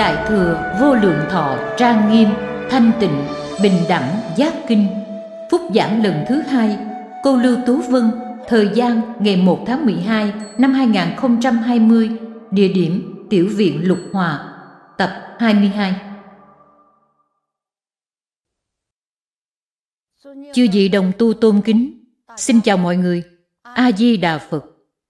Đại Thừa Vô Lượng Thọ Trang Nghiêm Thanh Tịnh Bình Đẳng Giác Kinh. Phúc giảng lần thứ 2. Cô Lưu Tú Vân. Thời gian ngày 1 tháng 12 năm 2020. Địa điểm Tiểu viện Lục Hòa. Tập 22. Chư vị đồng tu tôn kính, xin chào mọi người. A Di Đà Phật.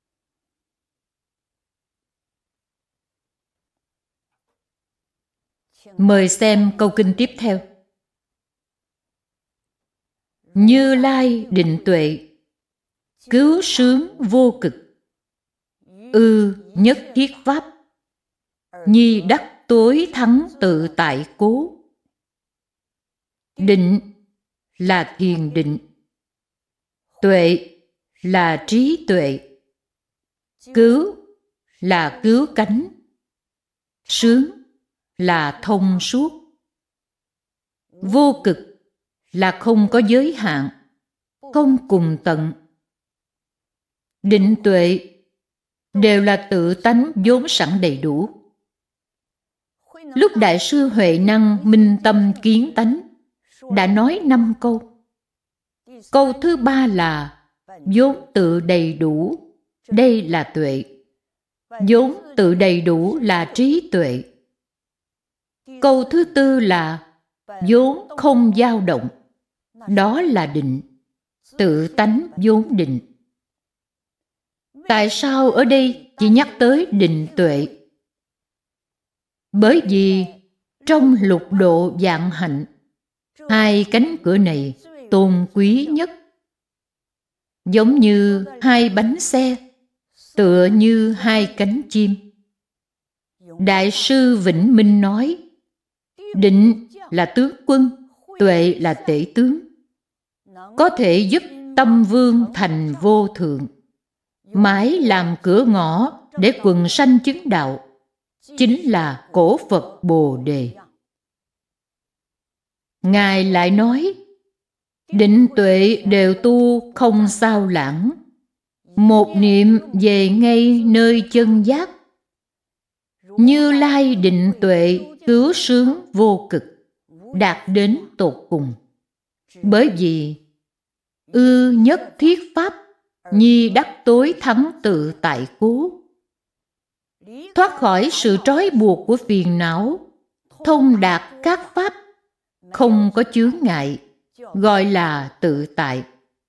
Mời xem câu kinh tiếp theo. Như Lai định tuệ, cứu sướng vô cực, nhất thiết pháp, nhi đắc tối thắng tự tại cố. Định là thiền định, tuệ là trí tuệ, cứu là cứu cánh, sướng là thông suốt. Vô cực là không có giới hạn, không cùng tận. Định tuệ đều là tự tánh vốn sẵn đầy đủ. Lúc Đại sư Huệ Năng minh tâm kiến tánh đã nói 5 câu. Câu thứ 3 là vốn tự đầy đủ, đây là tuệ. Vốn tự đầy đủ là trí tuệ. Câu thứ 4 là vốn không dao động, đó là định, tự tánh vốn định. Tại sao ở đây chỉ nhắc tới định tuệ? Bởi vì trong lục độ vạn hạnh, 2 cánh cửa này tôn quý nhất. Giống như 2 bánh xe, tựa như 2 cánh chim. Đại sư Vĩnh Minh nói, định là tướng quân, tuệ là tể tướng, có thể giúp tâm vương thành vô thượng, mãi làm cửa ngõ để quần sanh chứng đạo, chính là cổ Phật Bồ Đề. Ngài lại nói, định tuệ đều tu không sao lãng, một niệm về ngay nơi chân giác. Như Lai định tuệ cứu sướng vô cực, đạt đến tột cùng. Bởi vì nhất thiết pháp, nhi đắc tối thắng tự tại cố. Thoát khỏi sự trói buộc của phiền não, thông đạt các pháp, không có chướng ngại, gọi là tự tại.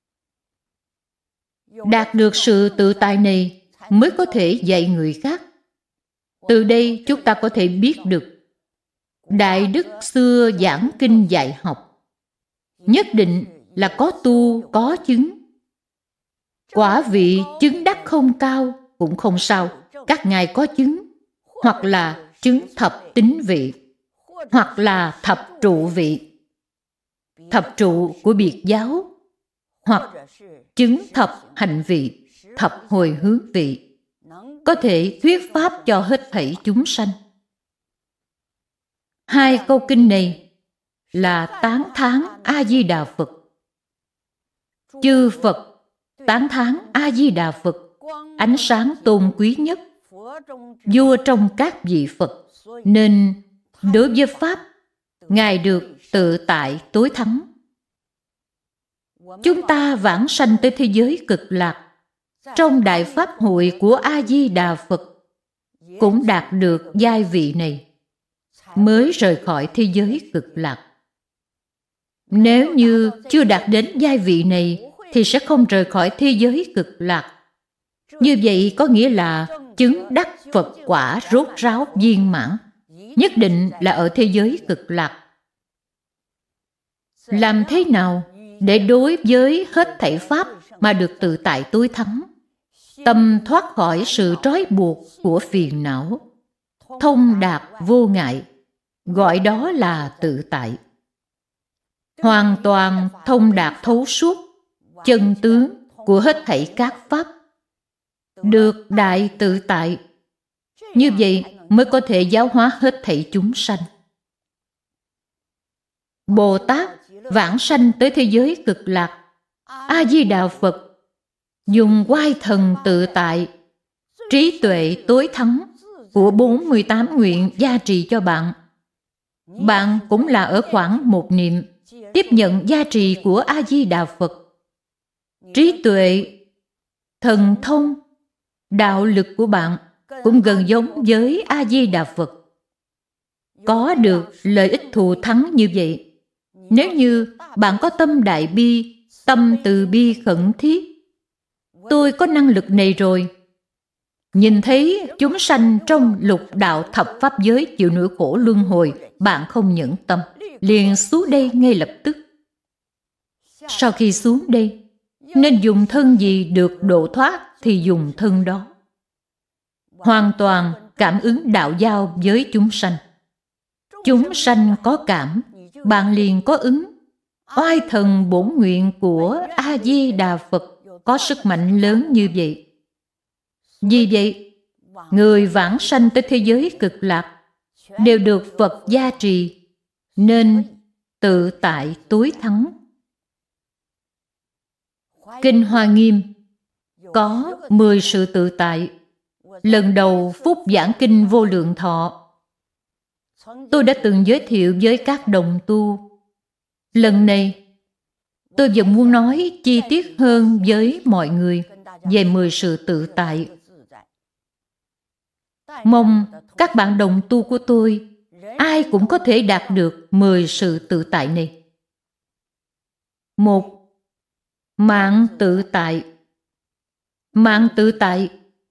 Đạt được sự tự tại này mới có thể dạy người khác. Từ đây chúng ta có thể biết được Đại Đức xưa giảng kinh dạy học, nhất định là có tu có chứng. Quả vị chứng đắc không cao cũng không sao, các ngài có chứng, hoặc là chứng thập tín vị, hoặc là thập trụ vị, thập trụ của biệt giáo, hoặc chứng thập hạnh vị, thập hồi hướng vị, có thể thuyết pháp cho hết thảy chúng sanh. 2 câu kinh này là tán thán A Di Đà Phật. Chư Phật tán thán A Di Đà Phật, ánh sáng tôn quý nhất, vua trong các vị Phật, nên đối với pháp, ngài được tự tại tối thắng. Chúng ta vãng sanh tới thế giới cực lạc, trong đại pháp hội của A Di Đà Phật cũng đạt được giai vị này, mới rời khỏi thế giới cực lạc. Nếu như chưa đạt đến giai vị này thì sẽ không rời khỏi thế giới cực lạc. Như vậy có nghĩa là chứng đắc Phật quả rốt ráo viên mãn, nhất định là ở thế giới cực lạc. Làm thế nào để đối với hết thảy pháp mà được tự tại tối thắng, tâm thoát khỏi sự trói buộc của phiền não, thông đạt vô ngại, gọi đó là tự tại. Hoàn toàn thông đạt thấu suốt chân tướng của hết thảy các pháp, được đại tự tại. Như vậy mới có thể giáo hóa hết thảy chúng sanh. Bồ Tát vãng sanh tới thế giới cực lạc, A Di Đà Phật dùng oai thần tự tại, trí tuệ tối thắng, của 48 nguyện gia trì cho bạn. Bạn cũng là ở khoảng một niệm tiếp nhận gia trì của A-di-đà Phật. Trí tuệ, thần thông, đạo lực của bạn cũng gần giống với A-di-đà Phật. Có được lợi ích thù thắng như vậy, nếu như bạn có tâm đại bi, tâm từ bi khẩn thiết. Tôi có năng lực này rồi. Nhìn thấy chúng sanh trong lục đạo thập pháp giới chịu nỗi khổ luân hồi, bạn không nhẫn tâm, liền xuống đây ngay lập tức. Sau khi xuống đây, nên dùng thân gì được độ thoát thì dùng thân đó. Hoàn toàn cảm ứng đạo giao với chúng sanh. Chúng sanh có cảm, bạn liền có ứng. Oai thần bổn nguyện của A-di-đà Phật có sức mạnh lớn như vậy. Vì vậy, người vãng sanh tới thế giới cực lạc đều được Phật gia trì, nên tự tại tối thắng. Kinh Hoa Nghiêm có 10 sự tự tại. Lần đầu phút giảng kinh Vô Lượng Thọ, tôi đã từng giới thiệu với các đồng tu. Lần này, tôi vẫn muốn nói chi tiết hơn với mọi người về 10 sự tự tại. Mong các bạn đồng tu của tôi, ai cũng có thể đạt được 10 sự tự tại này. 1. Mạng tự tại. Mạng tự tại.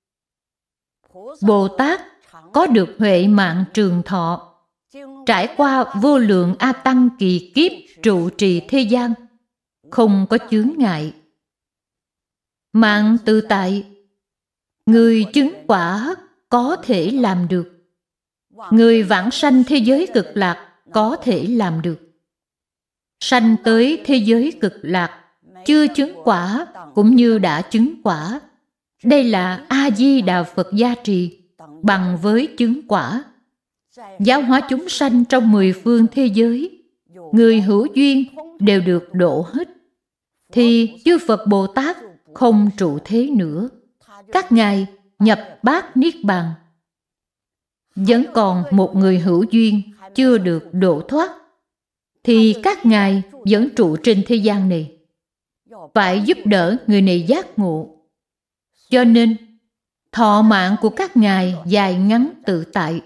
Bồ Tát có được huệ mạng trường thọ, trải qua vô lượng A Tăng kỳ kiếp trụ trì thế gian, không có chướng ngại. Mạng tự tại, người chứng quả có thể làm được. Người vãng sanh thế giới cực lạc có thể làm được. Sanh tới thế giới cực lạc, chưa chứng quả cũng như đã chứng quả. Đây là A-di-đà Phật gia trì bằng với chứng quả. Giáo hóa chúng sanh trong 10 phương thế giới, người hữu duyên đều được độ hết. Thì chư Phật Bồ Tát không trụ thế nữa. Các ngài nhập bát niết bàn. Vẫn còn một người hữu duyên chưa được độ thoát, thì các ngài vẫn trụ trên thế gian này. Phải giúp đỡ người này giác ngộ. Cho nên, thọ mạng của các ngài dài ngắn tự tại.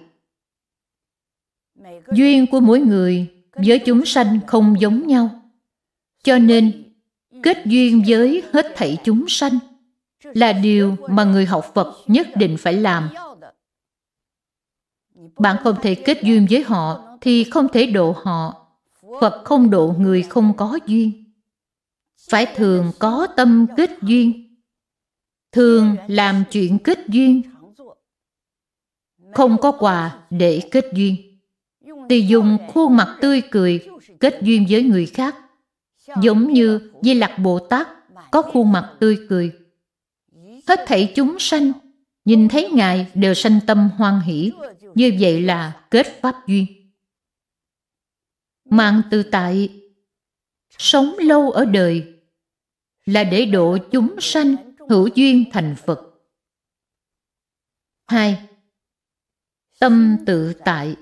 Duyên của mỗi người với chúng sanh không giống nhau. Cho nên, kết duyên với hết thảy chúng sanh là điều mà người học Phật nhất định phải làm. Bạn không thể kết duyên với họ thì không thể độ họ. Phật không độ người không có duyên. Phải thường có tâm kết duyên, thường làm chuyện kết duyên. Không có quà để kết duyên, thì dùng khuôn mặt tươi cười kết duyên với người khác. Giống như Di Lặc Bồ Tát có khuôn mặt tươi cười. Hết thảy chúng sanh nhìn thấy Ngài đều sanh tâm hoan hỷ. Như vậy là kết pháp duyên. Mạng tự tại, sống lâu ở đời là để độ chúng sanh hữu duyên thành Phật. 2. Tâm tự tại.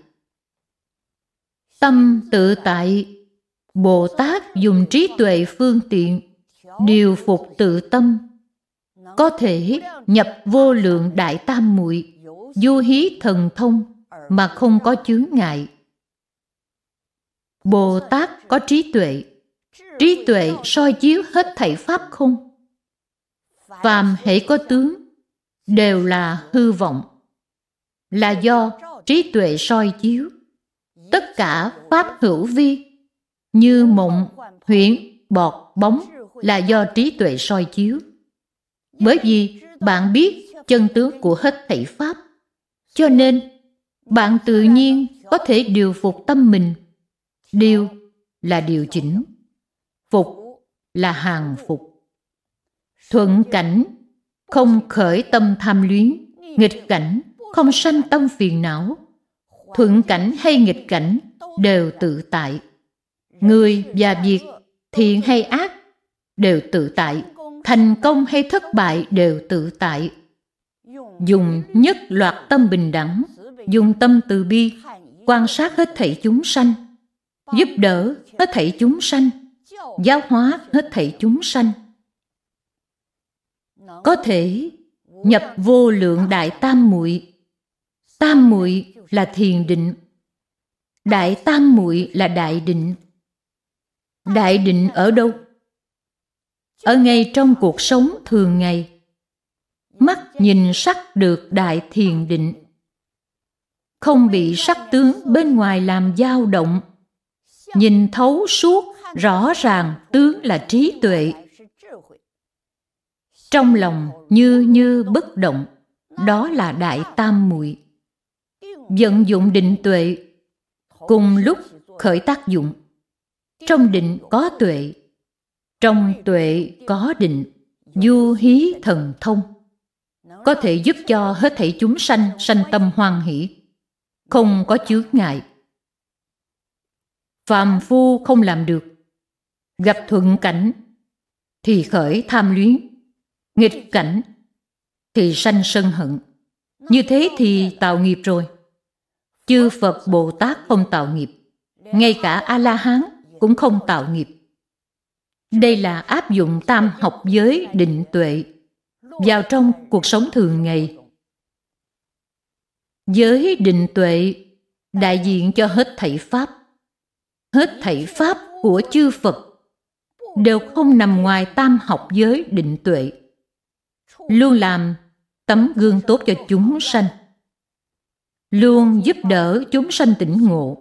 Tâm tự tại, Bồ Tát dùng trí tuệ phương tiện điều phục tự tâm, có thể nhập vô lượng đại tam muội, du hí thần thông mà không có chướng ngại. Bồ Tát có trí tuệ soi chiếu hết thảy pháp không. Phàm hễ có tướng đều là hư vọng, là do trí tuệ soi chiếu. Tất cả pháp hữu vi như mộng, huyễn, bọt, bóng là do trí tuệ soi chiếu. Bởi vì bạn biết chân tướng của hết thảy pháp, cho nên bạn tự nhiên có thể điều phục tâm mình. Điều là điều chỉnh, phục là hàng phục. Thuận cảnh không khởi tâm tham luyến, nghịch cảnh không sanh tâm phiền não. Thuận cảnh hay nghịch cảnh đều tự tại. Người và việc, thiện hay ác đều tự tại. Thành công hay thất bại đều tự tại. Dùng nhất loạt tâm bình đẳng dùng tâm từ bi quan sát hết thảy chúng sanh, giúp đỡ hết thảy chúng sanh, giáo hóa hết thảy chúng sanh, có thể nhập vô lượng đại tam muội. Tam muội là thiền định, đại tam muội là đại định. Đại định ở đâu? Ở ngay trong cuộc sống thường ngày. Mắt nhìn sắc được đại thiền định, không bị sắc tướng bên ngoài làm dao động, nhìn thấu suốt rõ ràng tướng là trí tuệ. Trong lòng như bất động, đó là đại tam muội. Vận dụng định tuệ, cùng lúc khởi tác dụng. Trong định có tuệ, trong tuệ có định, du hí thần thông, có thể giúp cho hết thảy chúng sanh sanh tâm hoan hỷ, không có chướng ngại. Phàm phu không làm được. Gặp thuận cảnh thì khởi tham luyến, nghịch cảnh thì sanh sân hận. Như thế thì tạo nghiệp rồi. Chư Phật Bồ Tát không tạo nghiệp, ngay cả A-la-hán cũng không tạo nghiệp. Đây là áp dụng tam học giới định tuệ vào trong cuộc sống thường ngày. Giới định tuệ đại diện cho hết thảy Pháp. Hết thảy Pháp của chư Phật đều không nằm ngoài tam học giới định tuệ, luôn làm tấm gương tốt cho chúng sanh, luôn giúp đỡ chúng sanh tỉnh ngộ.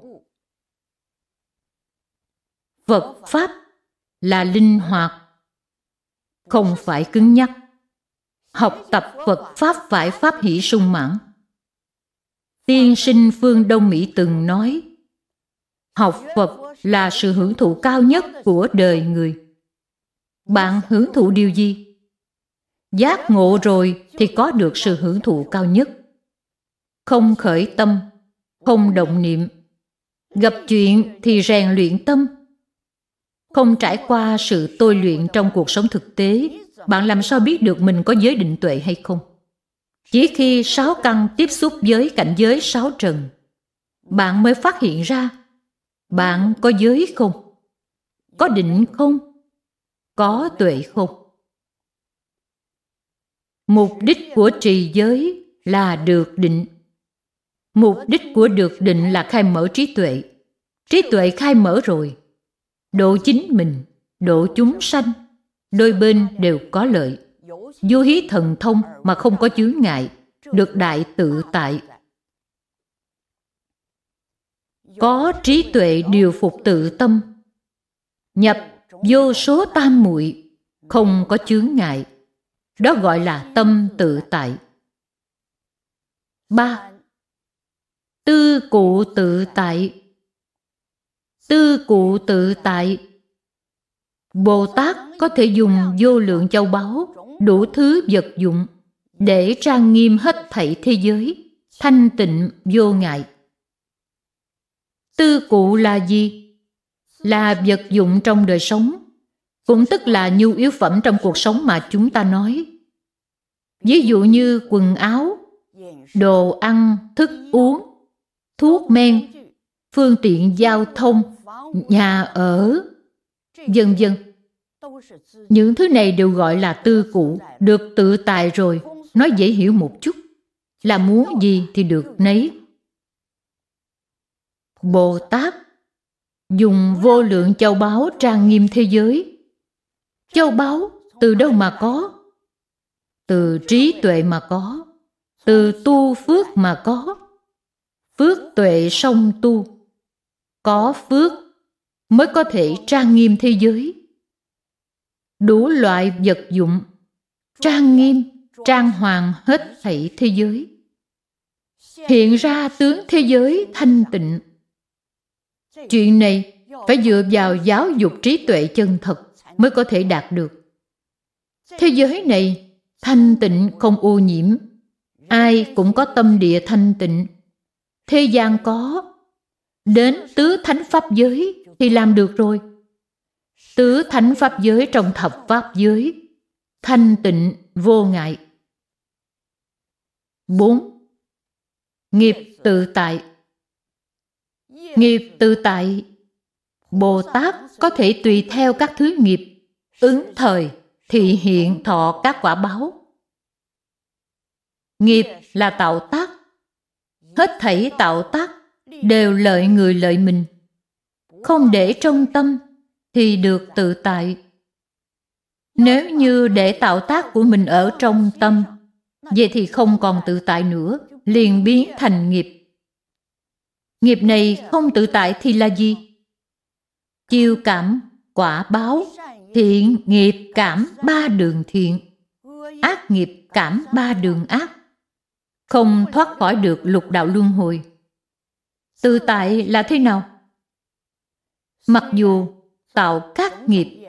Phật Pháp là linh hoạt, không phải cứng nhắc. Học tập Phật Pháp phải pháp hỷ sung mãn. Tiên sinh phương Đông Mỹ từng nói, học Phật là sự hưởng thụ cao nhất của đời người. Bạn hưởng thụ điều gì? Giác ngộ rồi thì có được sự hưởng thụ cao nhất. Không khởi tâm, không động niệm. Gặp chuyện thì rèn luyện tâm. Không trải qua sự tôi luyện trong cuộc sống thực tế, bạn làm sao biết được mình có giới định tuệ hay không? Chỉ khi 6 căn tiếp xúc với cảnh giới 6 trần, bạn mới phát hiện ra bạn có giới không? Có định không? Có tuệ không? Mục đích của trì giới là được định. Mục đích của được định là khai mở trí tuệ. Trí tuệ khai mở rồi, độ chính mình, độ chúng sanh, đôi bên đều có lợi. Du hí thần thông mà không có chướng ngại, được đại tự tại. Có trí tuệ điều phục tự tâm, nhập vô số tam muội, không có chướng ngại. Đó gọi là tâm tự tại. 3. Tư cụ tự tại. Tư cụ tự tại. Bồ Tát có thể dùng vô lượng châu báu, đủ thứ vật dụng để trang nghiêm hết thảy thế giới, thanh tịnh vô ngại. Tư cụ là gì? Là vật dụng trong đời sống, cũng tức là nhu yếu phẩm trong cuộc sống mà chúng ta nói. Ví dụ như quần áo, đồ ăn, thức uống, thuốc men, phương tiện giao thông, nhà ở, vân vân. Những thứ này đều gọi là tư cụ, được tự tại rồi, nói dễ hiểu một chút, là muốn gì thì được nấy. Bồ Tát dùng vô lượng châu báu trang nghiêm thế giới. Châu báu từ đâu mà có? Từ trí tuệ mà có, từ tu phước mà có. Phước tuệ song tu, có phước mới có thể trang nghiêm thế giới. Đủ loại vật dụng trang nghiêm, trang hoàng hết thảy thế giới, hiện ra tướng thế giới thanh tịnh. Chuyện này phải dựa vào giáo dục trí tuệ chân thật mới có thể đạt được. Thế giới này thanh tịnh không ô nhiễm, ai cũng có tâm địa thanh tịnh. Thế gian có, đến tứ thánh pháp giới thì làm được rồi. Tứ thánh pháp giới trong thập pháp giới, thanh tịnh vô ngại. 4. Nghiệp tự tại. Nghiệp tự tại, Bồ Tát có thể tùy theo các thứ nghiệp, ứng thời thị hiện thọ các quả báo. Nghiệp là tạo tác. Hết thảy tạo tác đều lợi người lợi mình. Không để trong tâm thì được tự tại. Nếu như để tạo tác của mình ở trong tâm, vậy thì không còn tự tại nữa, liền biến thành nghiệp. Nghiệp này không tự tại thì là gì? Chiêu cảm, quả báo, thiện nghiệp cảm ba đường thiện, ác nghiệp cảm ba đường ác, không thoát khỏi được lục đạo luân hồi. Tự tại là thế nào? Mặc dù tạo các nghiệp,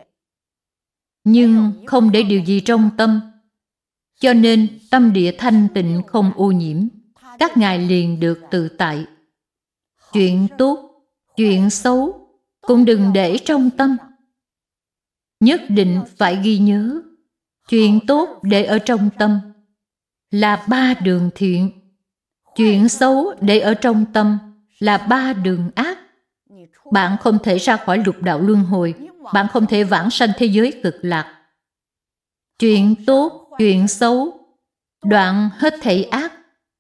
nhưng không để điều gì trong tâm, cho nên tâm địa thanh tịnh không ô nhiễm, các ngài liền được tự tại. Chuyện tốt, chuyện xấu cũng đừng để trong tâm. Nhất định phải ghi nhớ, chuyện tốt để ở trong tâm là ba đường thiện, chuyện xấu để ở trong tâm là ba đường ác. Bạn không thể ra khỏi lục đạo luân hồi, bạn không thể vãng sanh thế giới cực lạc. Chuyện tốt, chuyện xấu, đoạn hết thảy ác,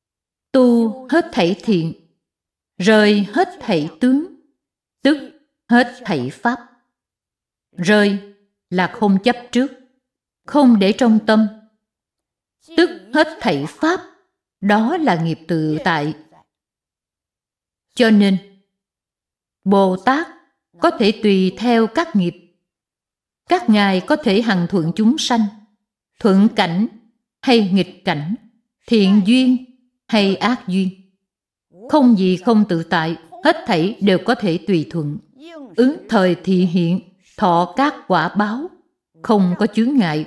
tu hết thảy thiện, rời hết thảy tướng, tức hết thảy pháp. Rời là không chấp trước, không để trong tâm, tức hết thảy pháp, đó là nghiệp tự tại. Cho nên, Bồ Tát có thể tùy theo các nghiệp. Các ngài có thể hằng thuận chúng sanh, thuận cảnh hay nghịch cảnh, thiện duyên hay ác duyên. Không gì không tự tại, hết thảy đều có thể tùy thuận, ứng thời thị hiện, thọ các quả báo, không có chướng ngại.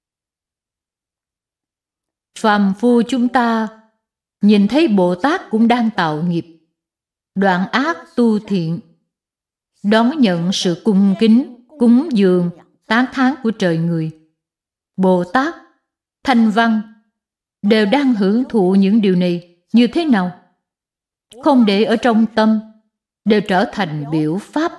Phàm phu chúng ta nhìn thấy Bồ Tát cũng đang tạo nghiệp, đoạn ác tu thiện, đón nhận sự cung kính, cúng dường, tán thán của trời người. Bồ Tát, Thanh Văn đều đang hưởng thụ những điều này như thế nào? Không để ở trong tâm, đều trở thành biểu pháp.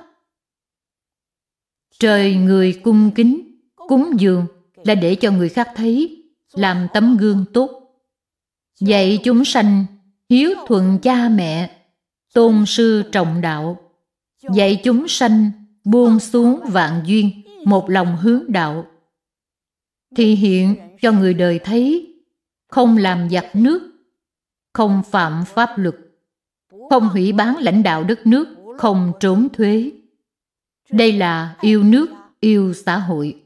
Trời người cung kính, cúng dường là để cho người khác thấy, làm tấm gương tốt. Dạy chúng sanh hiếu thuận cha mẹ, tôn sư trọng đạo. Dạy chúng sanh buông xuống vạn duyên, một lòng hướng đạo. Thì hiện cho người đời thấy, không làm giặc nước, không phạm pháp luật, không hủy bán lãnh đạo đất nước, không trốn thuế. Đây là yêu nước, yêu xã hội.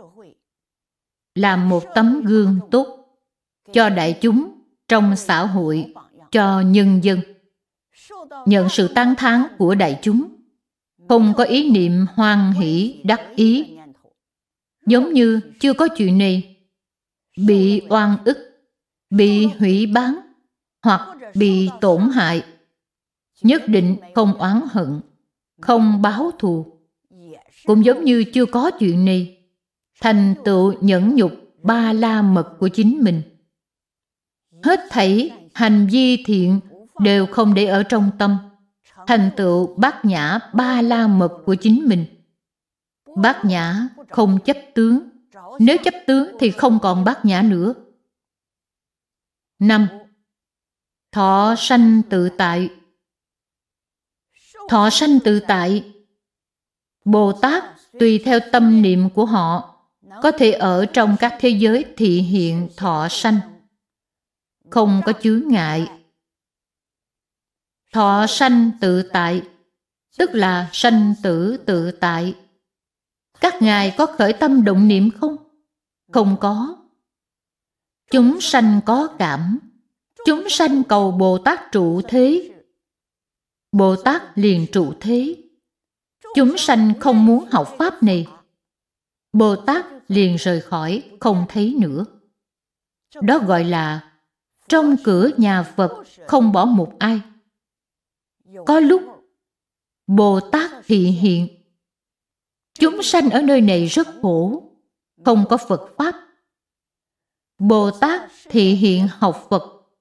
Làm một tấm gương tốt cho đại chúng trong xã hội, cho nhân dân. Nhận sự tán thán của đại chúng, không có ý niệm hoan hỷ đắc ý. Giống như chưa có chuyện này, bị oan ức, bị hủy bán, hoặc bị tổn hại, nhất định không oán hận, không báo thù. Cũng giống như chưa có chuyện này, thành tựu nhẫn nhục ba la mật của chính mình. Hết thảy hành vi thiện đều không để ở trong tâm, thành tựu bát nhã ba la mật của chính mình. Bát nhã không chấp tướng, nếu chấp tướng thì không còn bát nhã nữa. 5. Thọ sanh tự tại. Thọ sanh tự tại, Bồ Tát tùy theo tâm niệm của họ, có thể ở trong các thế giới thị hiện thọ sanh, không có chướng ngại. Thọ sanh tự tại, tức là sanh tử tự tại. Các ngài có khởi tâm động niệm không? Không có. Chúng sanh có cảm, chúng sanh cầu Bồ Tát trụ thế, Bồ Tát liền trụ thế. Chúng sanh không muốn học pháp này, Bồ Tát liền rời khỏi, không thấy nữa. Đó gọi là trong cửa nhà Phật không bỏ một ai. Có lúc Bồ Tát thị hiện, chúng sanh ở nơi này rất khổ, không có Phật Pháp. Bồ Tát thị hiện học Phật,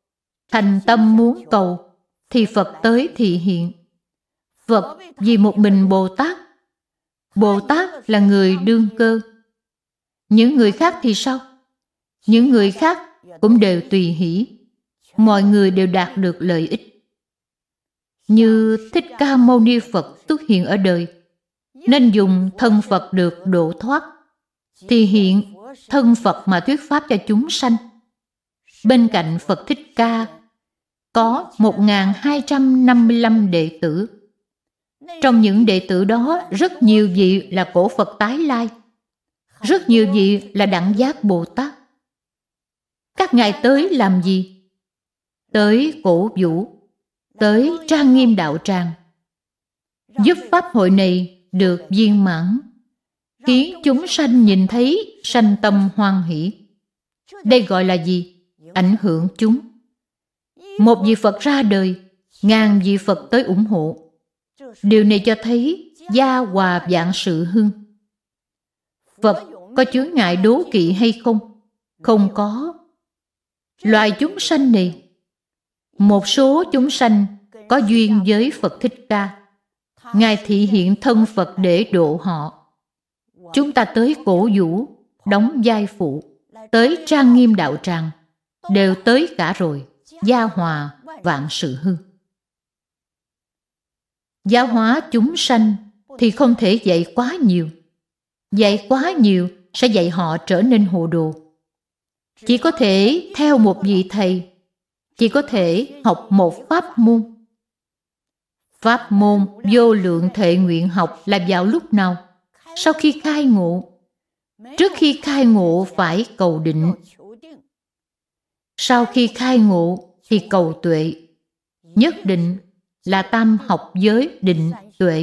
thành tâm muốn cầu, thì Phật tới thị hiện. Phật vì một mình Bồ Tát. Bồ Tát là người đương cơ. Những người khác thì sao? Những người khác cũng đều tùy hỷ. Mọi người đều đạt được lợi ích. Như Thích Ca Mâu Ni Phật xuất hiện ở đời, nên dùng thân Phật được độ thoát, thì hiện thân Phật mà thuyết pháp cho chúng sanh. Bên cạnh Phật Thích Ca có 1255 đệ tử. Trong những đệ tử đó, rất nhiều vị là cổ Phật tái lai, rất nhiều vị là Đẳng Giác Bồ Tát. Các ngài tới làm gì? Tới cổ vũ, tới trang nghiêm đạo tràng, giúp pháp hội này được viên mãn, khiến chúng sanh nhìn thấy sanh tâm hoan hỷ. Đây gọi là gì? Ảnh hưởng chúng. Một vị Phật ra đời, ngàn vị Phật tới ủng hộ. Điều này cho thấy gia hòa vạn sự hưng. Phật có chướng ngại đố kỵ hay không? Không có. Loài chúng sanh này, một số chúng sanh có duyên với Phật Thích Ca, ngài thị hiện thân Phật để độ họ. Chúng ta tới cổ vũ, đóng vai phụ, tới trang nghiêm đạo tràng, đều tới cả rồi. Gia hòa vạn sự hưng. Giáo hóa chúng sanh thì không thể dạy quá nhiều. Dạy quá nhiều sẽ dạy họ trở nên hồ đồ. Chỉ có thể theo một vị thầy, chỉ có thể học một pháp môn. Pháp môn vô lượng thệ nguyện học là vào lúc nào? Sau khi khai ngộ. Trước khi khai ngộ phải cầu định. Sau khi khai ngộ thì cầu tuệ. Nhất định là tam học giới định tuệ.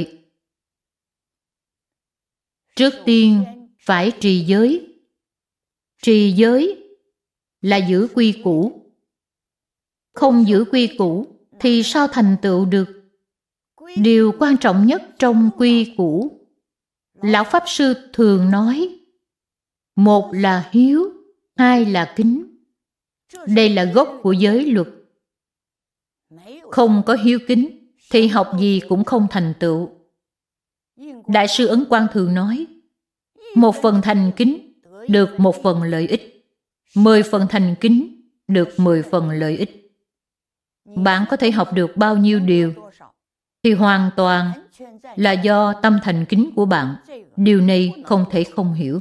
Trước tiên phải trì giới. Trì giới là giữ quy củ. Không giữ quy củ thì sao thành tựu được? Điều quan trọng nhất trong quy củ, Lão Pháp Sư thường nói, một là hiếu, hai là kính. Đây là gốc của giới luật. Không có hiếu kính thì học gì cũng không thành tựu. Đại sư Ấn Quang thường nói, một phần thành kính được một phần lợi ích, 10 phần thành kính được 10 phần lợi ích. Bạn có thể học được bao nhiêu điều thì hoàn toàn là do tâm thành kính của bạn. Điều này không thể không hiểu.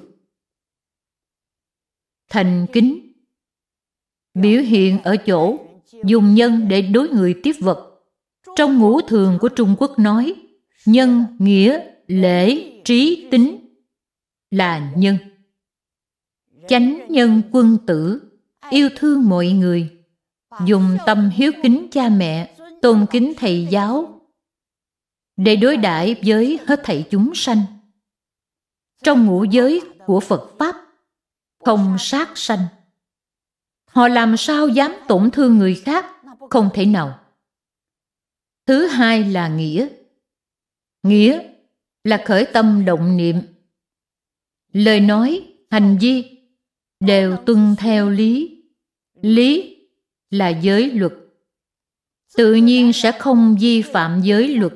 Thành kính biểu hiện ở chỗ dùng nhân để đối người tiếp vật. Trong ngũ thường của Trung Quốc nói, nhân, nghĩa, lễ, trí, tính là nhân. Chánh nhân quân tử, yêu thương mọi người, dùng tâm hiếu kính cha mẹ, tôn kính thầy giáo, để đối đãi với hết thảy chúng sanh. Trong ngũ giới của Phật Pháp, không sát sanh. Họ làm sao dám tổn thương người khác? Không thể nào. Thứ hai là nghĩa. Nghĩa là khởi tâm động niệm. Lời nói, hành vi đều tuân theo lý. Lý là giới luật. Tự nhiên sẽ không vi phạm giới luật.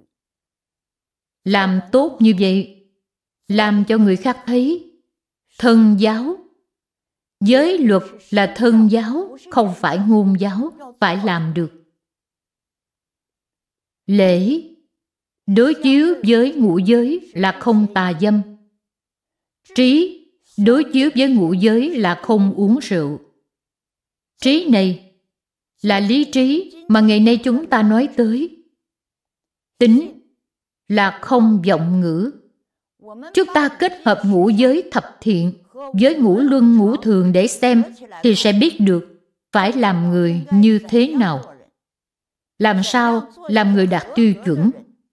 Làm tốt như vậy, làm cho người khác thấy. Thân giáo. Giới luật là thân giáo, không phải ngôn giáo, phải làm được. Lễ đối chiếu với ngũ giới là không tà dâm. Trí đối chiếu với ngũ giới là không uống rượu. Trí này là lý trí mà ngày nay chúng ta nói tới. Tính là không vọng ngữ. Chúng ta kết hợp ngũ giới thập thiện với ngũ luân ngũ thường để xem thì sẽ biết được phải làm người như thế nào. Làm sao làm người đạt tiêu chuẩn?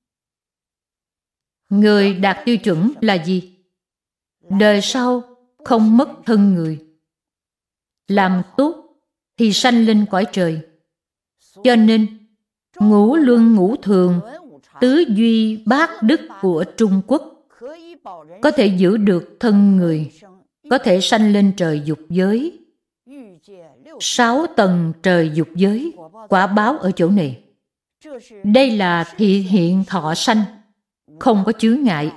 Người đạt tiêu chuẩn là gì? Đời sau không mất thân người. Làm tốt thì sanh lên cõi trời. Cho nên ngũ luân ngũ thường, tứ duy bát đức của Trung Quốc có thể giữ được thân người, có thể sanh lên trời dục giới. 6 tầng trời dục giới, quả báo ở chỗ này. Đây là thị hiện thọ sanh, không có chướng ngại.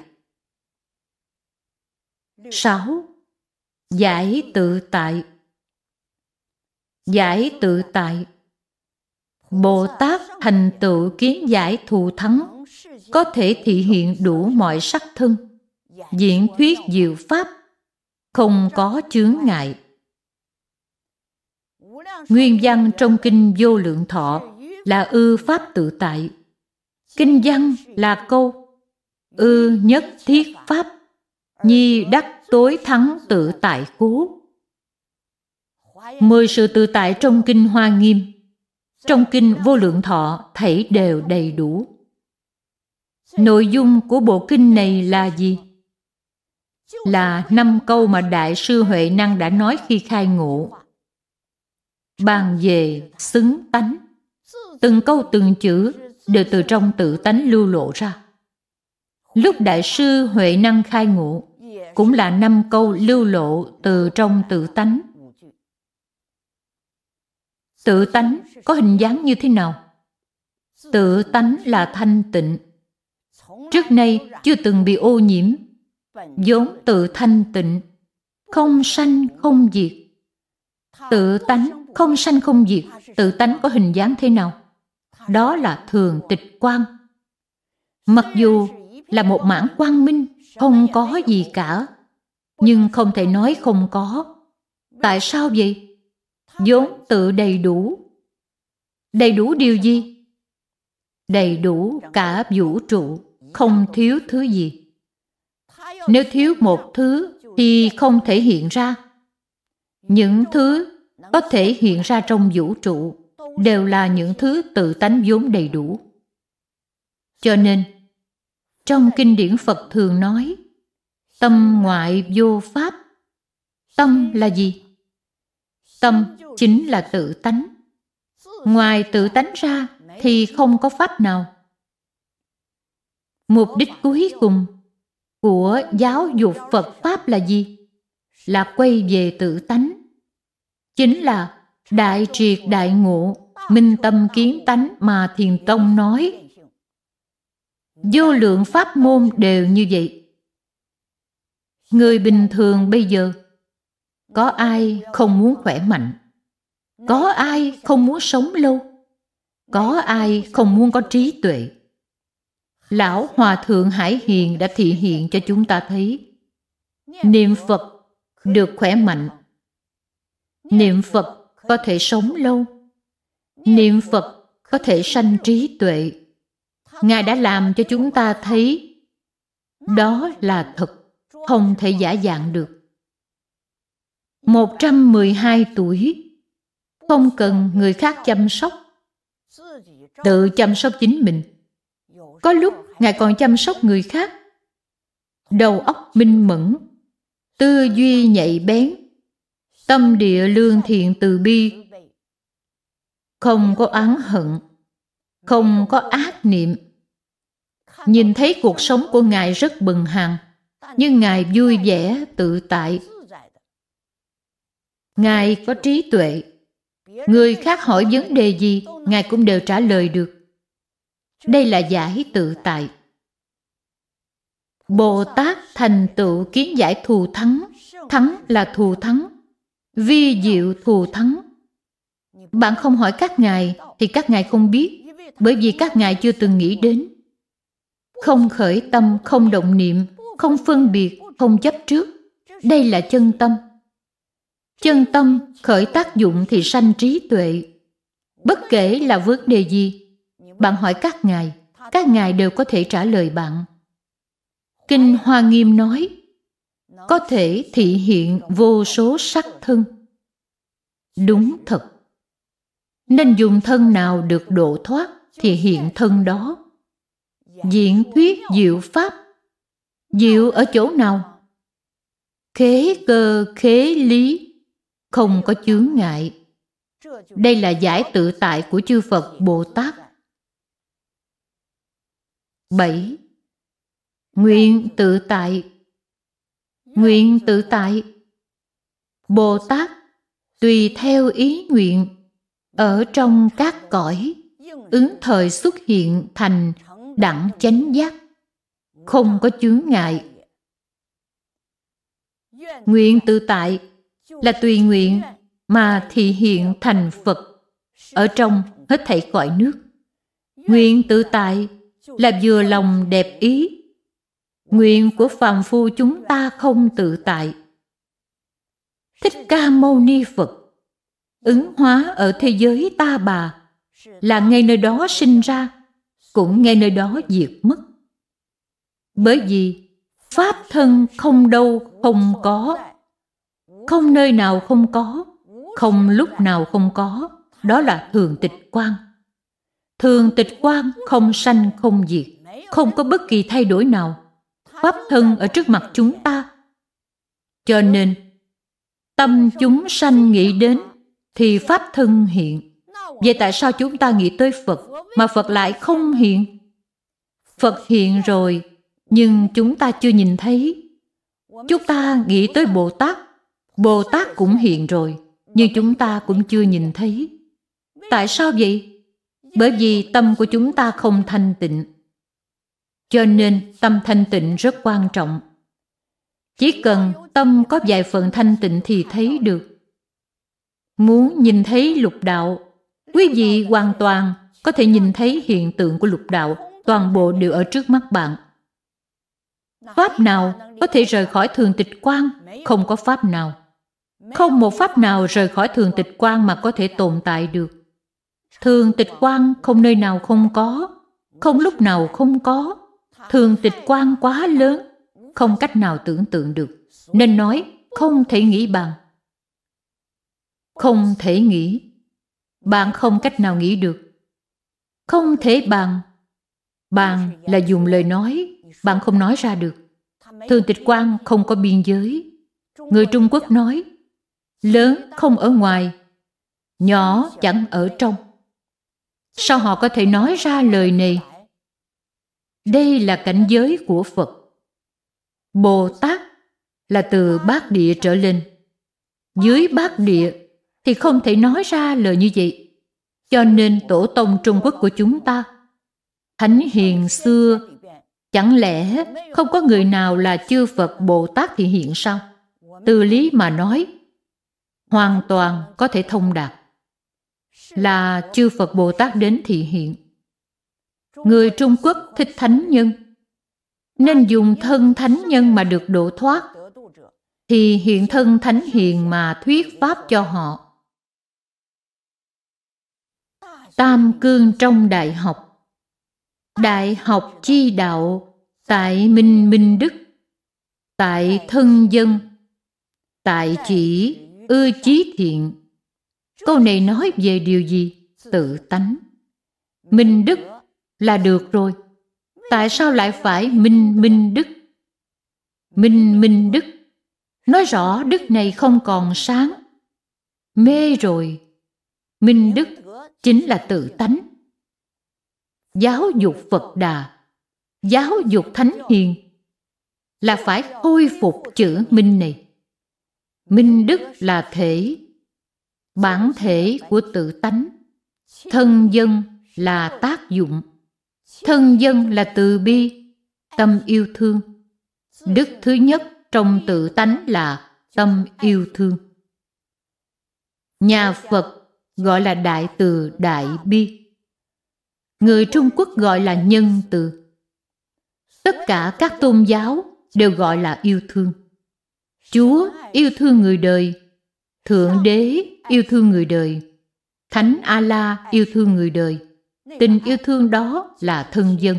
6. Giải tự tại. Giải tự tại. Bồ Tát thành tựu kiến giải thù thắng, có thể thị hiện đủ mọi sắc thân, diễn thuyết diệu pháp, không có chướng ngại. Nguyên văn trong Kinh Vô Lượng Thọ là ư pháp tự tại. Kinh văn là câu ư nhất thiết pháp, nhi đắc tối thắng tự tại cố. 10 sự tự tại trong Kinh Hoa Nghiêm, trong Kinh Vô Lượng Thọ thảy đều đầy đủ. Nội dung của bộ kinh này là gì? Là 5 câu mà Đại sư Huệ Năng đã nói khi khai ngộ. Bàn về xứng tánh, từng câu từng chữ đều từ trong tự tánh lưu lộ ra. Lúc Đại sư Huệ Năng khai ngộ, cũng là 5 câu lưu lộ từ trong tự tánh. Tự tánh có hình dáng như thế nào? Tự tánh là thanh tịnh. Trước nay chưa từng bị ô nhiễm, vốn tự thanh tịnh, không sanh không diệt. Tự tánh không sanh không diệt, tự tánh có hình dáng thế nào? Đó là thường tịch quang. Mặc dù là một mảng quang minh, không có gì cả, nhưng không thể nói không có. Tại sao vậy? Vốn tự đầy đủ. Đầy đủ điều gì? Đầy đủ cả vũ trụ, không thiếu thứ gì. Nếu thiếu một thứ thì không thể hiện ra. Những thứ có thể hiện ra trong vũ trụ đều là những thứ tự tánh vốn đầy đủ. Cho nên, trong kinh điển Phật thường nói, tâm ngoại vô pháp. Tâm là gì? Tâm chính là tự tánh. Ngoài tự tánh ra thì không có pháp nào. Mục đích cuối cùng của giáo dục Phật Pháp là gì? Là quay về tự tánh. Chính là đại triệt đại ngộ, minh tâm kiến tánh mà Thiền Tông nói. Vô lượng pháp môn đều như vậy. Người bình thường bây giờ, có ai không muốn khỏe mạnh? Có ai không muốn sống lâu? Có ai không muốn có trí tuệ? Lão Hòa Thượng Hải Hiền đã thị hiện cho chúng ta thấy. Niệm Phật được khỏe mạnh. Niệm Phật có thể sống lâu. Niệm Phật có thể sanh trí tuệ. Ngài đã làm cho chúng ta thấy. Đó là thật, không thể giả dạng được. 112 tuổi, không cần người khác chăm sóc, tự chăm sóc chính mình. Có lúc Ngài còn chăm sóc người khác. Đầu óc minh mẫn, tư duy nhạy bén, tâm địa lương thiện từ bi, không có oán hận, không có ác niệm. Nhìn thấy cuộc sống của Ngài rất bần hàn, nhưng Ngài vui vẻ, tự tại. Ngài có trí tuệ. Người khác hỏi vấn đề gì, Ngài cũng đều trả lời được. Đây là giải tự tại. Bồ Tát thành tựu kiến giải thù thắng. Thắng là thù thắng, vi diệu thù thắng. Bạn không hỏi các ngài thì các ngài không biết, bởi vì các ngài chưa từng nghĩ đến. Không khởi tâm, không động niệm, không phân biệt, không chấp trước. Đây là chân tâm. Chân tâm khởi tác dụng thì sanh trí tuệ. Bất kể là vấn đề gì, bạn hỏi các ngài đều có thể trả lời bạn. Kinh Hoa Nghiêm nói, có thể thị hiện vô số sắc thân. Đúng thật. Nên dùng thân nào được độ thoát thì hiện thân đó. Diễn thuyết diệu pháp. Diệu ở chỗ nào? Khế cơ khế lý, không có chướng ngại. Đây là giải tự tại của chư Phật Bồ Tát. 7. Nguyện tự tại. Nguyện tự tại. Bồ Tát tùy theo ý nguyện ở trong các cõi, ứng thời xuất hiện thành đẳng chánh giác, không có chướng ngại. Nguyện tự tại là tùy nguyện mà thị hiện thành Phật ở trong hết thảy cõi nước. Nguyện tự tại là vừa lòng đẹp ý. Nguyện của phàm phu chúng ta không tự tại. Thích Ca Mâu Ni Phật ứng hóa ở thế giới Ta Bà, là ngay nơi đó sinh ra, cũng ngay nơi đó diệt mất. Bởi vì pháp thân không đâu không có, không nơi nào không có, không lúc nào không có, đó là thường tịch quang. Thường tịch quang không sanh không diệt, không có bất kỳ thay đổi nào. Pháp thân ở trước mặt chúng ta. Cho nên tâm chúng sanh nghĩ đến thì pháp thân hiện. Vậy tại sao chúng ta nghĩ tới Phật mà Phật lại không hiện? Phật hiện rồi, nhưng chúng ta chưa nhìn thấy. Chúng ta nghĩ tới Bồ Tát, Bồ Tát cũng hiện rồi, nhưng chúng ta cũng chưa nhìn thấy. Tại sao vậy? Bởi vì tâm của chúng ta không thanh tịnh. Cho nên tâm thanh tịnh rất quan trọng. Chỉ cần tâm có vài phần thanh tịnh thì thấy được. Muốn nhìn thấy lục đạo, quý vị hoàn toàn có thể nhìn thấy hiện tượng của lục đạo, toàn bộ đều ở trước mắt bạn. Pháp nào có thể rời khỏi thường tịch quang? Không có pháp nào. Không một pháp nào rời khỏi thường tịch quang mà có thể tồn tại được. Thường tịch quang không nơi nào không có, không lúc nào không có. Thường tịch quang quá lớn, không cách nào tưởng tượng được. Nên nói không thể nghĩ bằng. Không thể nghĩ. Bạn không cách nào nghĩ được. Không thể bằng. Bằng là dùng lời nói, bạn không nói ra được. Thường tịch quang không có biên giới. Người Trung Quốc nói, lớn không ở ngoài, nhỏ chẳng ở trong. Sao họ có thể nói ra lời này? Đây là cảnh giới của Phật. Bồ Tát là từ bát địa trở lên. Dưới bát địa thì không thể nói ra lời như vậy. Cho nên tổ tông Trung Quốc của chúng ta, thánh hiền xưa, chẳng lẽ không có người nào là chư Phật Bồ Tát thị hiện sao? Từ lý mà nói, hoàn toàn có thể thông đạt. Là chư Phật Bồ Tát đến thị hiện. Người Trung Quốc thích thánh nhân, nên dùng thân thánh nhân mà được độ thoát, thì hiện thân thánh hiền mà thuyết pháp cho họ. Tam cương trong đại học. Đại học chi đạo, tại minh minh đức, tại thân dân, tại chỉ ưa chí thiện. Câu này nói về điều gì? Tự tánh. Minh đức là được rồi. Tại sao lại phải minh minh đức? Minh minh đức nói rõ đức này không còn sáng, mê rồi. Minh đức chính là tự tánh. Giáo dục Phật Đà, giáo dục Thánh Hiền là phải khôi phục chữ minh này. Minh đức là thể, bản thể của tự tánh. Thân dân là tác dụng. Thân dân là từ bi, tâm yêu thương. Đức thứ nhất trong tự tánh là tâm yêu thương. Nhà Phật gọi là đại từ đại bi. Người Trung Quốc gọi là nhân từ. Tất cả các tôn giáo đều gọi là yêu thương. Chúa yêu thương người đời, Thượng Đế yêu thương người đời, Thánh A-la yêu thương người đời. Tình yêu thương đó là thân dân.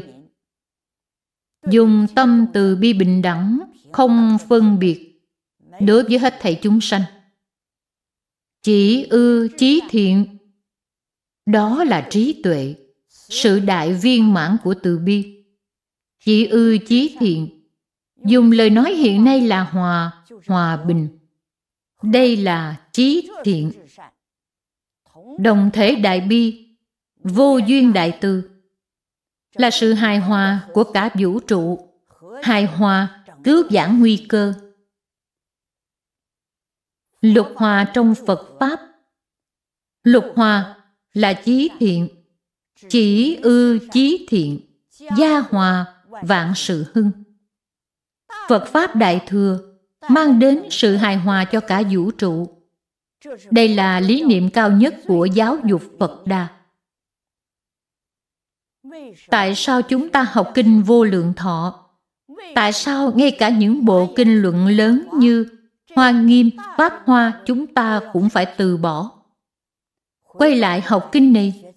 Dùng tâm từ bi bình đẳng, không phân biệt đối với hết thảy chúng sanh. Chỉ ưa chí thiện, đó là trí tuệ, sự đại viên mãn của từ bi. Chỉ ưa chí thiện, dùng lời nói hiện nay là hòa bình. Đây là trí thiện. Đồng thể đại bi, vô duyên đại từ, là sự hài hòa của cả vũ trụ, hài hòa cứu vãn nguy cơ. Lục hòa trong Phật Pháp. Lục hòa là chí thiện, chỉ ư chí thiện, gia hòa vạn sự hưng. Phật Pháp Đại Thừa mang đến sự hài hòa cho cả vũ trụ. Đây là lý niệm cao nhất của giáo dục Phật Đà. Tại sao chúng ta học kinh Vô Lượng Thọ? Tại sao ngay cả những bộ kinh luận lớn như Hoa Nghiêm, Pháp Hoa chúng ta cũng phải từ bỏ? Quay lại học kinh này.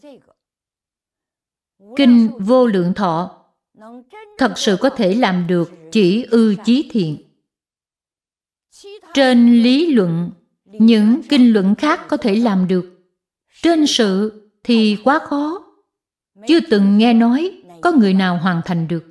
Kinh Vô Lượng Thọ thật sự có thể làm được chỉ ư chí thiện. Trên lý luận, những kinh luận khác có thể làm được. Trên sự thì quá khó. Chưa từng nghe nói có người nào hoàn thành được.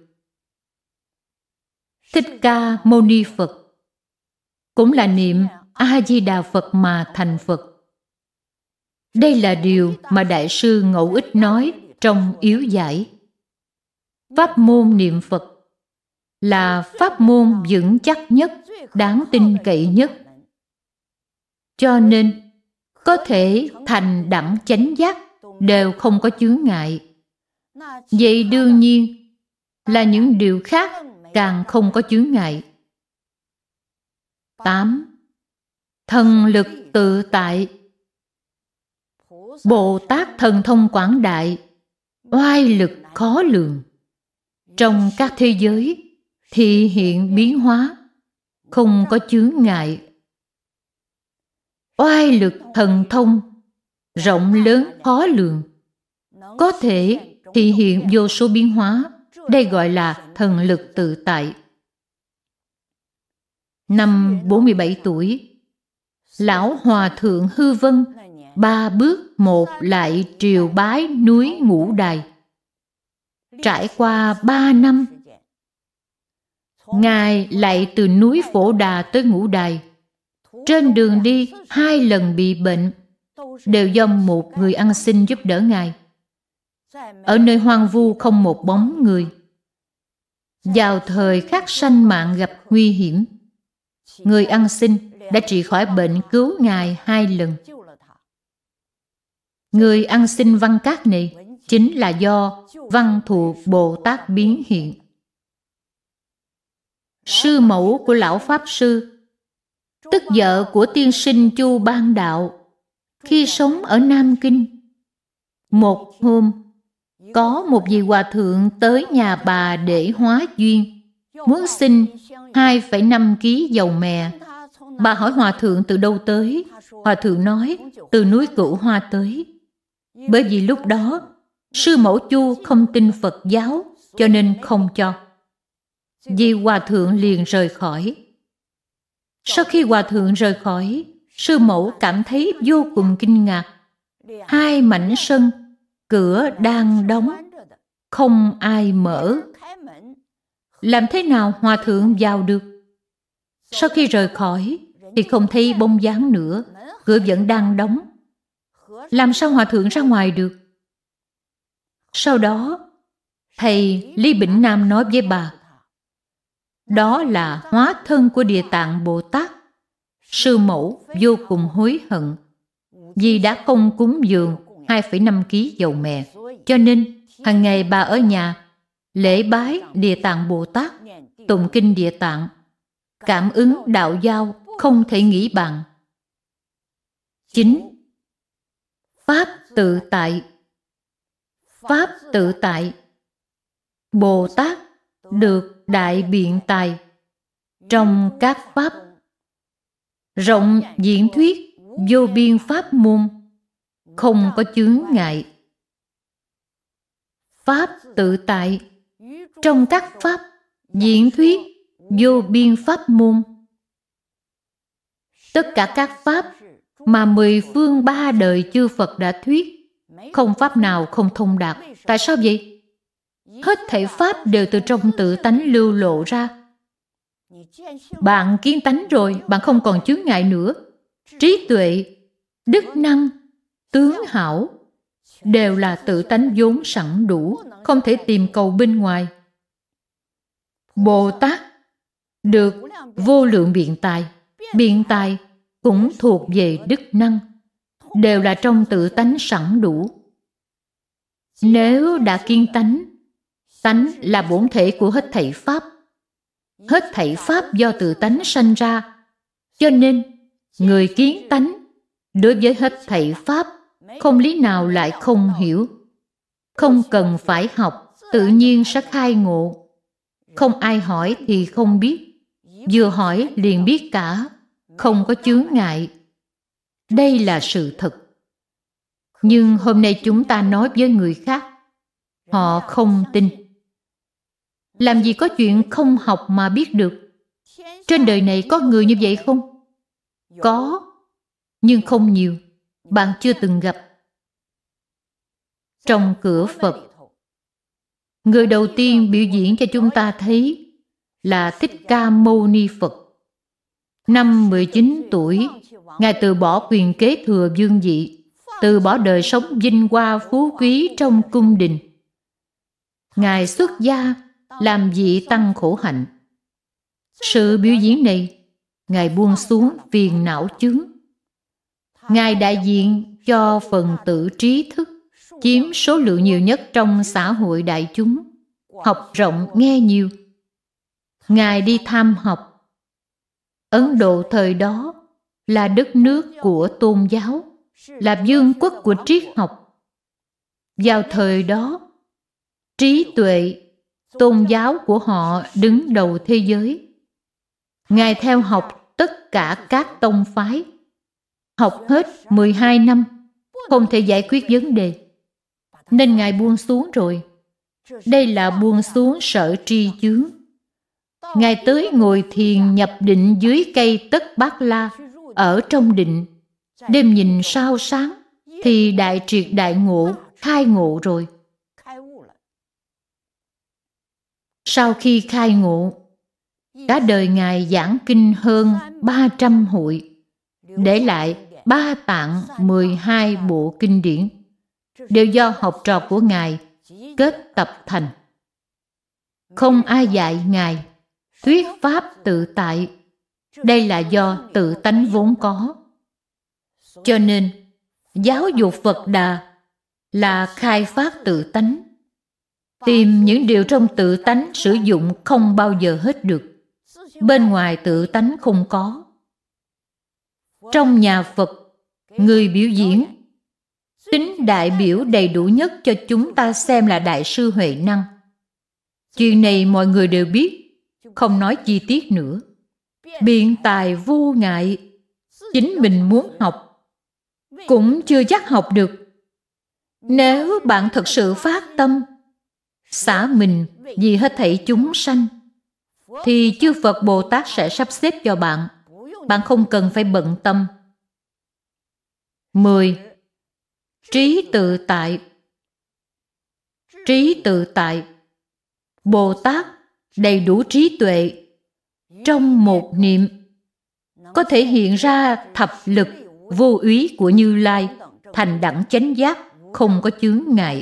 Thích Ca Mâu Ni Phật cũng là niệm A-di-đà Phật mà thành Phật. Đây là điều mà Đại sư Ngẫu Ích nói trong Yếu Giải. Pháp môn niệm Phật là pháp môn vững chắc nhất, đáng tin cậy nhất. Cho nên, có thể thành đẳng chánh giác đều không có chướng ngại. Vậy đương nhiên là những điều khác càng không có chướng ngại. 8. Thần lực tự tại. Bồ Tát thần thông quảng đại, oai lực khó lường. Trong các thế giới thị hiện biến hóa, không có chướng ngại. Oai lực thần thông rộng lớn khó lường, có thể thị hiện vô số biến hóa. Đây gọi là thần lực tự tại. Năm 47 tuổi, Lão Hòa Thượng Hư Vân 3 bước một lại triều bái núi Ngũ Đài. Trải qua 3 năm, Ngài lại từ núi Phổ Đà tới Ngũ Đài. Trên đường đi 2 lần bị bệnh, đều do một người ăn xin giúp đỡ Ngài. Ở nơi hoang vu không một bóng người. Vào thời khắc sanh mạng gặp nguy hiểm, người ăn xin đã trị khỏi bệnh cứu Ngài 2 lần. Người ăn xin Văn Cát này chính là do Văn Thù Bồ Tát biến hiện. Sư mẫu của Lão Pháp Sư, tức vợ của tiên sinh Chu Ban Đạo, khi sống ở Nam Kinh, một hôm có một vị hòa thượng tới nhà bà để hóa duyên, muốn xin 2,5 kg dầu mè. Bà hỏi hòa thượng từ đâu tới. Hòa thượng nói từ núi Cửu Hoa tới. Bởi vì lúc đó sư mẫu Chu không tin Phật giáo, cho nên không cho. Vì hòa thượng liền rời khỏi. Sau khi hòa thượng rời khỏi, sư mẫu cảm thấy vô cùng kinh ngạc. 2 mảnh sân, cửa đang đóng, không ai mở. Làm thế nào hòa thượng vào được? Sau khi rời khỏi thì không thấy bóng dáng nữa, cửa vẫn đang đóng. Làm sao hòa thượng ra ngoài được? Sau đó, thầy Lý Bỉnh Nam nói với bà, đó là hóa thân của Địa Tạng Bồ Tát. Sư mẫu vô cùng hối hận vì đã không cúng dường 2,5 kg dầu mè, cho nên hàng ngày bà ở nhà lễ bái Địa Tạng Bồ Tát, tụng kinh Địa Tạng, cảm ứng đạo giao không thể nghĩ bàn. 9. Pháp tự tại. Pháp tự tại. Bồ Tát được đại biện tài trong các pháp, rộng diễn thuyết vô biên pháp môn, không có chướng ngại. Pháp tự tại trong các pháp diễn thuyết vô biên pháp môn. Tất cả các pháp mà 10 phương 3 đời chư Phật đã thuyết, không pháp nào không thông đạt. Tại sao vậy? Hết thảy pháp đều từ trong tự tánh lưu lộ ra. Bạn kiến tánh rồi, bạn không còn chướng ngại nữa. Trí tuệ, đức năng, tướng hảo đều là tự tánh vốn sẵn đủ, không thể tìm cầu bên ngoài. Bồ Tát được vô lượng biện tài cũng thuộc về đức năng, đều là trong tự tánh sẵn đủ. Nếu đã kiến tánh, tánh là bổn thể của hết thảy pháp. Hết thảy pháp do tự tánh sanh ra, cho nên người kiến tánh đối với hết thảy pháp không lý nào lại không hiểu. Không cần phải học, tự nhiên sẽ khai ngộ. Không ai hỏi thì không biết, vừa hỏi liền biết cả, không có chướng ngại. Đây là sự thật. Nhưng hôm nay chúng ta nói với người khác, họ không tin. Làm gì có chuyện không học mà biết được? Trên đời này có người như vậy không? Có, nhưng không nhiều. Bạn chưa từng gặp. Trong cửa Phật, người đầu tiên biểu diễn cho chúng ta thấy là Thích Ca Mâu Ni Phật. Năm 19 tuổi, Ngài từ bỏ quyền kế thừa vương vị, từ bỏ đời sống vinh hoa phú quý trong cung đình. Ngài xuất gia làm vị tăng khổ hạnh. Sự biểu diễn này, Ngài buông xuống phiền não chướng. Ngài đại diện cho phần tử trí thức, chiếm số lượng nhiều nhất trong xã hội đại chúng, học rộng nghe nhiều. Ngài đi thăm học. Ấn Độ thời đó là đất nước của tôn giáo, là vương quốc của triết học. Vào thời đó, trí tuệ, tôn giáo của họ đứng đầu thế giới. Ngài theo học tất cả các tông phái. Học hết 12 năm, không thể giải quyết vấn đề, nên Ngài buông xuống rồi. Đây là buông xuống sở tri chướng. Ngài tới ngồi thiền nhập định dưới cây Tất Bát La, ở trong định. Đêm nhìn sao sáng, thì đại triệt đại ngộ, khai ngộ rồi. Sau khi khai ngộ, cả đời Ngài giảng kinh hơn 300 hội, để lại 3 tạng 12 bộ kinh điển, đều do học trò của Ngài kết tập thành. Không ai dạy Ngài, thuyết pháp tự tại. Đây là do tự tánh vốn có. Cho nên, giáo dục Phật Đà là khai phát tự tánh. Tìm những điều trong tự tánh sử dụng không bao giờ hết được. Bên ngoài tự tánh không có. Trong nhà Phật, người biểu diễn, tính đại biểu đầy đủ nhất cho chúng ta xem là Đại sư Huệ Năng. Chuyện này mọi người đều biết, không nói chi tiết nữa. Biện tài vô ngại, chính mình muốn học, cũng chưa chắc học được. Nếu bạn thật sự phát tâm, xả mình vì hết thảy chúng sanh, thì chư Phật Bồ Tát sẽ sắp xếp cho bạn. Bạn không cần phải bận tâm. 10. Trí tự tại. Trí tự tại. Bồ Tát đầy đủ trí tuệ, trong một niệm có thể hiện ra thập lực vô úy của Như Lai, thành đẳng chánh giác, không có chướng ngại.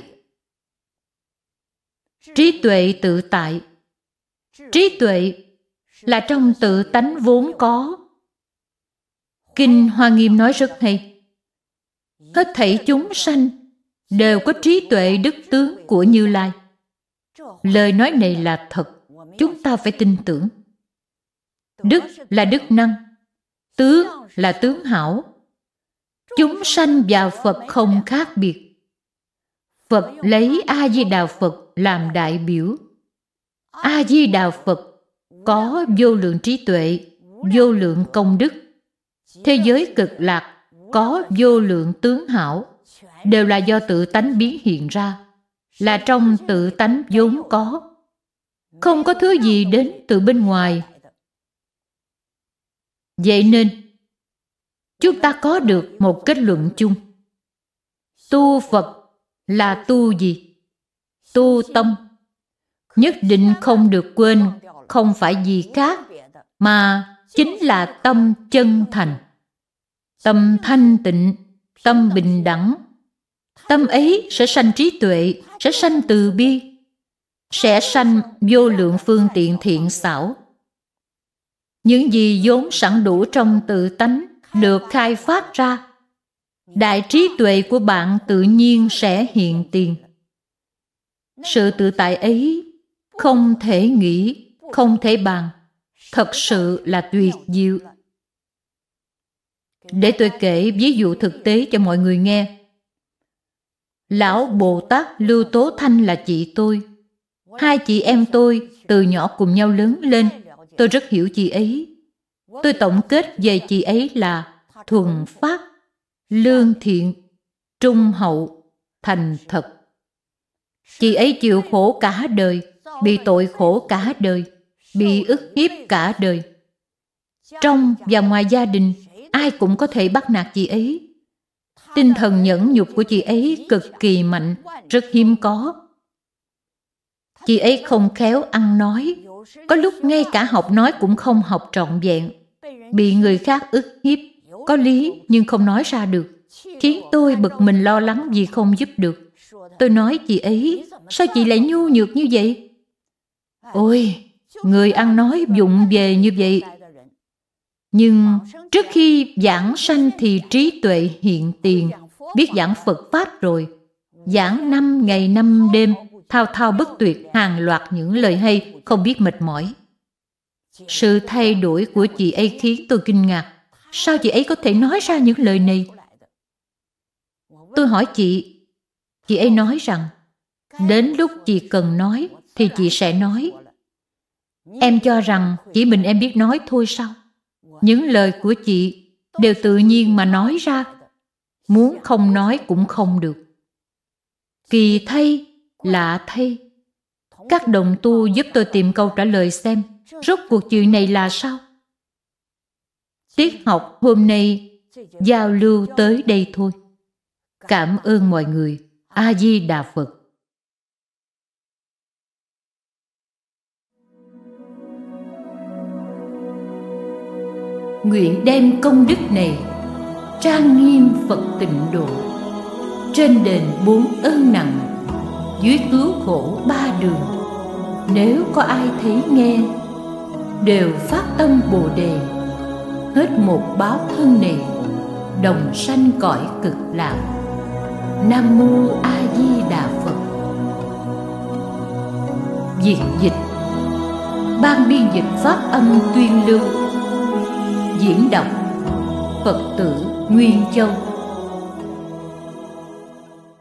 Trí tuệ tự tại. Trí tuệ là trong tự tánh vốn có. Kinh Hoa Nghiêm nói rất hay. Hết thảy chúng sanh đều có trí tuệ đức tướng của Như Lai. Lời nói này là thật, chúng ta phải tin tưởng. Đức là đức năng, tướng là tướng hảo. Chúng sanh và Phật không khác biệt. Phật lấy A-di-đà Phật làm đại biểu. A-di-đà Phật có vô lượng trí tuệ, vô lượng công đức. Thế giới cực lạc có vô lượng tướng hảo, đều là do tự tánh biến hiện ra, là trong tự tánh vốn có. Không có thứ gì đến từ bên ngoài. Vậy nên, chúng ta có được một kết luận chung. Tu Phật là tu gì? Tu tâm. Nhất định không được quên, không phải gì khác, mà chính là tâm chân thành. Tâm thanh tịnh, tâm bình đẳng. Tâm ấy sẽ sanh trí tuệ, sẽ sanh từ bi, sẽ sanh vô lượng phương tiện thiện xảo. Những gì vốn sẵn đủ trong tự tánh được khai phát ra, đại trí tuệ của bạn tự nhiên sẽ hiện tiền. Sự tự tại ấy không thể nghĩ, không thể bàn, thật sự là tuyệt diệu. Để tôi kể ví dụ thực tế cho mọi người nghe. Lão Bồ Tát Lưu Tố Thanh là chị tôi. Hai chị em tôi từ nhỏ cùng nhau lớn lên. Tôi rất hiểu chị ấy. Tôi tổng kết về chị ấy là thuần phát, lương thiện, trung hậu, thành thật. Chị ấy chịu khổ cả đời, bị tội khổ cả đời, bị ức hiếp cả đời. Trong và ngoài gia đình, ai cũng có thể bắt nạt chị ấy. Tinh thần nhẫn nhục của chị ấy cực kỳ mạnh, rất hiếm có. Chị ấy không khéo ăn nói, có lúc ngay cả học nói cũng không học trọn vẹn, bị người khác ức hiếp, có lý nhưng không nói ra được, khiến tôi bực mình lo lắng vì không giúp được. Tôi nói chị ấy, sao chị lại nhu nhược như vậy? Ôi, người ăn nói vụng về như vậy. Nhưng trước khi giảng sanh thì trí tuệ hiện tiền, biết giảng Phật Pháp rồi. Giảng 5 ngày 5 đêm, thao thao bất tuyệt, hàng loạt những lời hay, không biết mệt mỏi. Sự thay đổi của chị ấy khiến tôi kinh ngạc. Sao chị ấy có thể nói ra những lời này? Tôi hỏi chị ấy nói rằng, đến lúc chị cần nói thì chị sẽ nói. Em cho rằng chỉ mình em biết nói thôi sao? Những lời của chị đều tự nhiên mà nói ra, muốn không nói cũng không được. Kỳ thay, lạ thay. Các đồng tu giúp tôi tìm câu trả lời xem, rốt cuộc chuyện này là sao? Tiết học hôm nay giao lưu tới đây thôi. Cảm ơn mọi người. A Di Đà Phật. Nguyện đem công đức này trang nghiêm Phật tịnh độ, trên đền 4 ơn nặng, dưới cứu khổ 3 đường. Nếu có ai thấy nghe, đều phát tâm Bồ Đề, hết một báo thân này, đồng sanh cõi cực lạc. Nam Mô A Di Đà Phật. Việt dịch. Ban biên dịch phát âm Tuyên Lưu. Diễn đọc Phật tử Nguyên Châu.